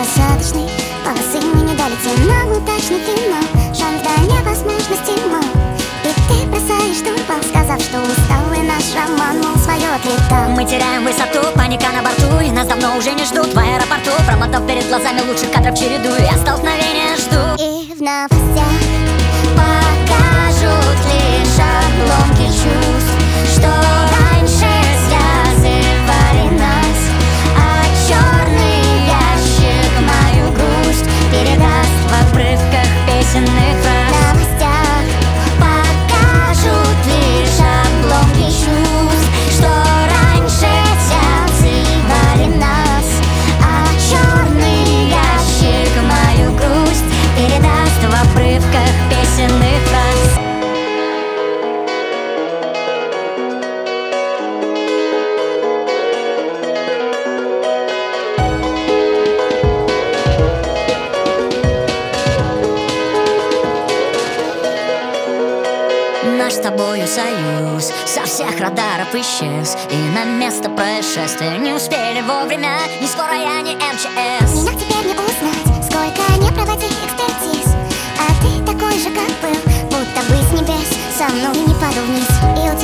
посадочной полосы мы не долетим, но удачный финал, шанс до невозможности мал. И ты бросаешь штурвал, сказав, что устал, и наш роман, мол, свое отлетал. Мы теряем высоту, паника на борту, и нас давно уже не ждут в аэропорту. Промотав перед глазами лучших кадров череду, я столкновения жду. И в новостях покажут лишь обломки чувств, что раньше связывали нас, а черный ящик мою грусть передаст в обрывках песенных фраз. В новостях покажут лишь обломки чувств, что раньше связывали нас, а черный ящик мою грусть передаст в обрывках песенных фраз. Наш с тобою союз со всех радаров исчез, и на место происшествия не успели вовремя. Не скоро я, не МЧС. Меня теперь не узнать, сколько не проводи экспертиз, а ты такой же, как был, будто бы с небес со мной не падал вниз. И у